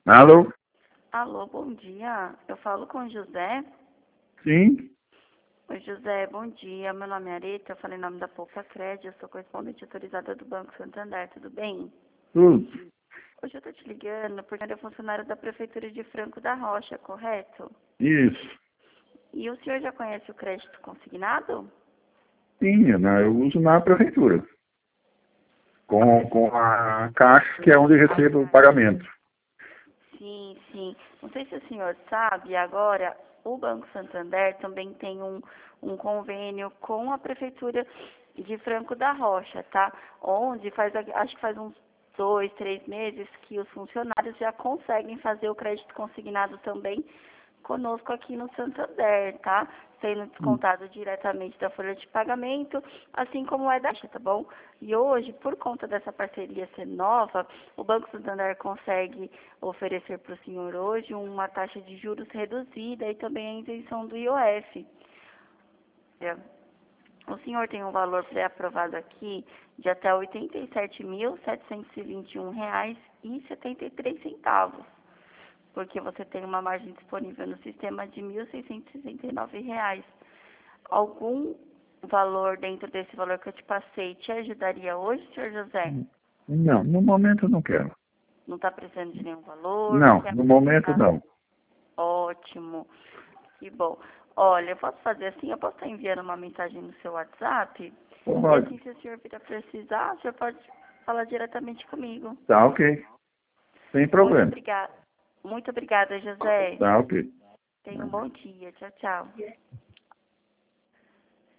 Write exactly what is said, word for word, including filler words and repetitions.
Alô? Alô, bom dia. Eu falo com o José. Sim? Oi, José, bom dia. Meu nome é Areta, eu falei em nome da Poupa Crédito, eu sou correspondente autorizada do Banco Santander, tudo bem? Tudo. Hoje eu tô te ligando porque eu sou funcionário da Prefeitura de Franco da Rocha, correto? Isso. E o senhor já conhece o crédito consignado? Sim, né? Eu uso na prefeitura. Com, com a caixa, que é onde eu recebo o pagamento. Sim, sim. Não sei se o senhor sabe, agora o Banco Santander também tem um, um convênio com a Prefeitura de Franco da Rocha, tá? Onde faz, acho que faz uns dois, três meses que os funcionários já conseguem fazer o crédito consignado também conosco aqui no Santander, tá? Sendo Hum. descontado diretamente da folha de pagamento, assim como é da Caixa, tá bom? E hoje, por conta dessa parceria ser nova, o Banco Santander consegue oferecer para o senhor hoje uma taxa de juros reduzida e também a isenção do I O F. É. O senhor tem um valor pré-aprovado aqui de até oitenta e sete mil, setecentos e vinte e um reais e setenta e três centavos, porque você tem uma margem disponível no sistema de mil seiscentos e sessenta e nove reais. Algum valor dentro desse valor que eu te passei te ajudaria hoje, senhor José? Não, no momento eu não quero. Não está precisando de nenhum valor, não Não, quer no momento tá? não. Ótimo, que bom. Olha, eu posso fazer assim, eu posso estar enviando uma mensagem no seu WhatsApp, e Pode. assim, se o senhor vir a precisar, o senhor pode falar diretamente comigo. Tá ok. Sem Muito problema. obrigada. Muito obrigada, José. Tá ok. Tenha um bom dia. Tchau, tchau.